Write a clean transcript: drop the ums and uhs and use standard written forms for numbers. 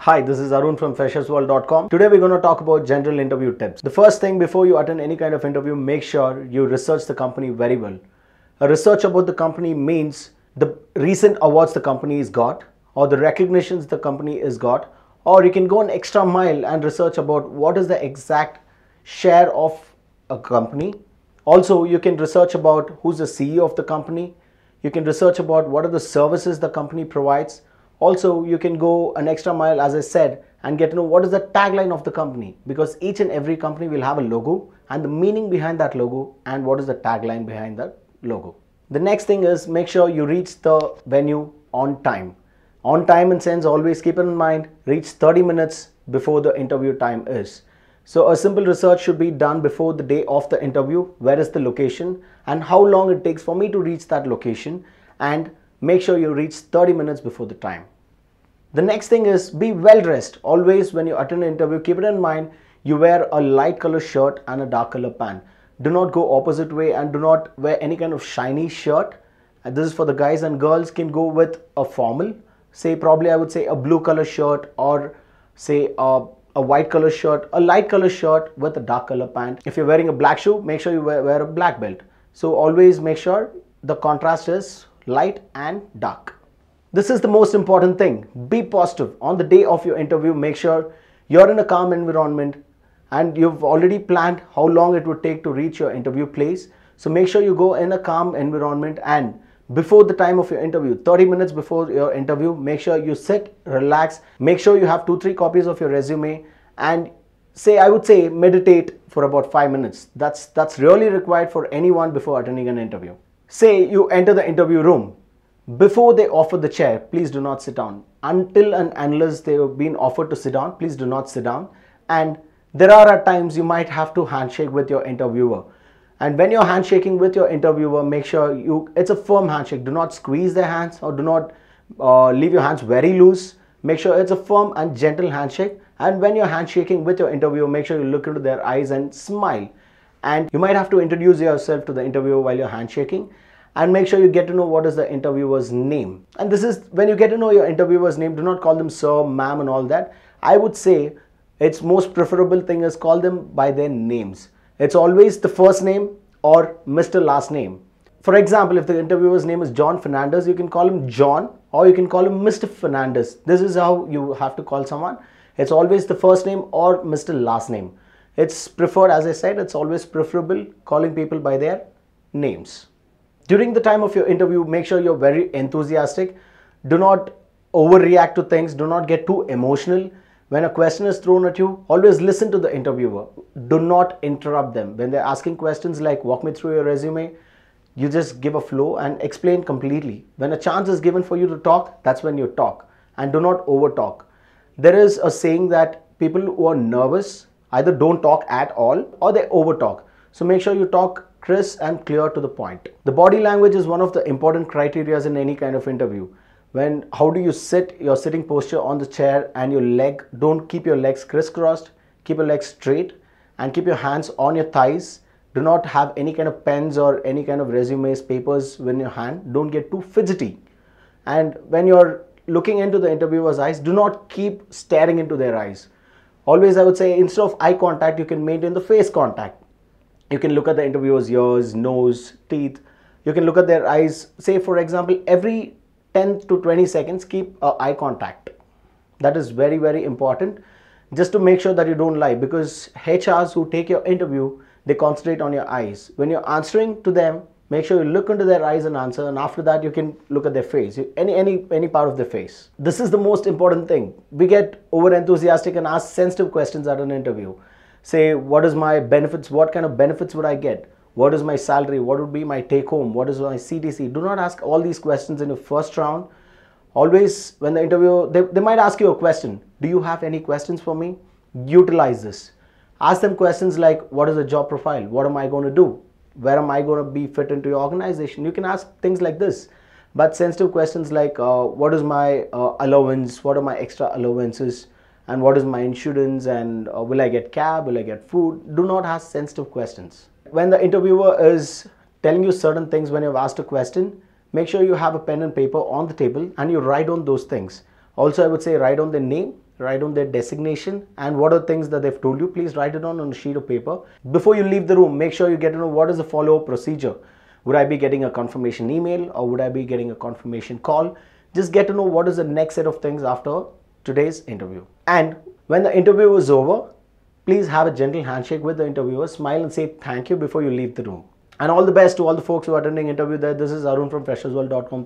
Hi, this is Arun from freshersworld.com. Today we're going to talk about general interview tips. The first thing before you attend any kind of interview, make sure you research the company very well. A research about the company means the recent awards the company has got, or the recognitions the company has got, or you can go an extra mile and research about what is the exact share of a company. Also, you can research about who's the CEO of the company. You can research about what are the services the company provides. Also, you can go an extra mile, as I said, and get to know what is the tagline of the company, because each and every company will have a logo and the meaning behind that logo and what is the tagline behind that logo. The next thing is make sure you reach the venue on time. On time in sense, always keep it in mind, reach 30 minutes before the interview time is. So a simple research should be done before the day of the interview. Where is the location and how long it takes for me to reach that location, and make sure you reach 30 minutes before the time. The next thing is be well dressed. Always when you attend an interview, keep it in mind, you wear a light color shirt and a dark color pant. Do not go opposite way and do not wear any kind of shiny shirt. And this is for the guys, and girls can go with a formal, say probably I would say a blue color shirt, or say a white color shirt, a light color shirt with a dark color pant. If you're wearing a black shoe, make sure you wear a black belt. So always make sure the contrast is light and dark. This is the most important thing. Be positive. On the day of your interview, make sure you're in a calm environment and you've already planned how long it would take to reach your interview place. So make sure you go in a calm environment, and before the time of your interview, 30 minutes before your interview, make sure you sit, relax, make sure you have 2-3 copies of your resume, and I would say meditate for about 5 minutes. That's really required for anyone before attending an interview. Say you enter the interview room. Before they offer the chair, please do not sit down. Until and unless they have been offered to sit down, please do not sit down. And there are at times you might have to handshake with your interviewer. And when you're handshaking with your interviewer, make sure it's a firm handshake. Do not squeeze their hands, or do not leave your hands very loose. Make sure it's a firm and gentle handshake. And when you're handshaking with your interviewer, make sure you look into their eyes and smile. And you might have to introduce yourself to the interviewer while you're handshaking. And make sure you get to know what is the interviewer's name. And this is when you get to know your interviewer's name, do not call them sir, ma'am and all that. I would say it's most preferable thing is call them by their names. It's always the first name or Mr. last name. For example, if the interviewer's name is John Fernandez, you can call him John, or you can call him Mr. Fernandez. This is how you have to call someone. It's always the first name or Mr. last name. It's preferred, as I said, it's always preferable calling people by their names. During the time of your interview, make sure you're very enthusiastic. Do not overreact to things. Do not get too emotional. When a question is thrown at you, always listen to the interviewer. Do not interrupt them. When they're asking questions like walk me through your resume, you just give a flow and explain completely. When a chance is given for you to talk, that's when you talk, and do not over talk. There is a saying that people who are nervous either don't talk at all or they over talk. So make sure you talk crisp and clear to the point. The body language is one of the important criteria in any kind of interview. How do you sit, your sitting posture on the chair, and your leg, don't keep your legs crisscrossed, keep your legs straight and keep your hands on your thighs. Do not have any kind of pens or any kind of resumes, papers in your hand. Don't get too fidgety. And when you're looking into the interviewer's eyes, do not keep staring into their eyes. Always, I would say, instead of eye contact, you can maintain the face contact. You can look at the interviewer's ears, nose, teeth. You can look at their eyes. Say, for example, every 10 to 20 seconds, keep eye contact. That is very, very important, just to make sure that you don't lie, because HRs who take your interview, they concentrate on your eyes. When you're answering to them, make sure you look into their eyes and answer, and after that you can look at their face, any part of their face. This is the most important thing. We get over enthusiastic and ask sensitive questions at an interview. Say, what is my benefits? What kind of benefits would I get? What is my salary? What would be my take home? What is my CTC? Do not ask all these questions in your first round. Always, when the interviewer, they might ask you a question. Do you have any questions for me? Utilize this. Ask them questions like, what is the job profile? What am I going to do? Where am I going to be fit into your organization? You can ask things like this. But sensitive questions like, what is my allowance? What are my extra allowances? And what is my insurance? And will I get cab? Will I get food? Do not ask sensitive questions. When the interviewer is telling you certain things when you've asked a question, make sure you have a pen and paper on the table and you write on those things. Also, I would say write on their name write down their designation and what are things that they've told you. Please write it down on a sheet of paper. Before you leave the room, make sure you get to know what is the follow-up procedure. Would I be getting a confirmation email or would I be getting a confirmation call? Just get to know what is the next set of things after today's interview. And when the interview is over, please have a gentle handshake with the interviewer, smile and say thank you before you leave the room. And all the best to all the folks who are attending interview there. This is Arun from freshersworld.com.